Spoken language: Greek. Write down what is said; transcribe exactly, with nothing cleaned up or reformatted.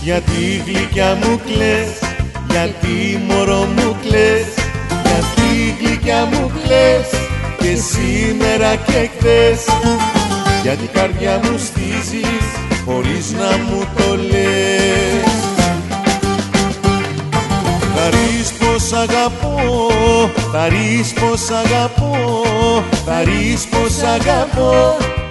Γιατί γλυκιά μου κλαις, γιατί μωρό μου κλαις, γιατί γλυκιά μου κλαις και σήμερα και χθες. Γιατί καρδιά μου στίζεις χωρίς να μου το λες. Θα ρεις πως αγαπώ, θα ρεις πως αγαπώ, θα ρεις πως αγαπώ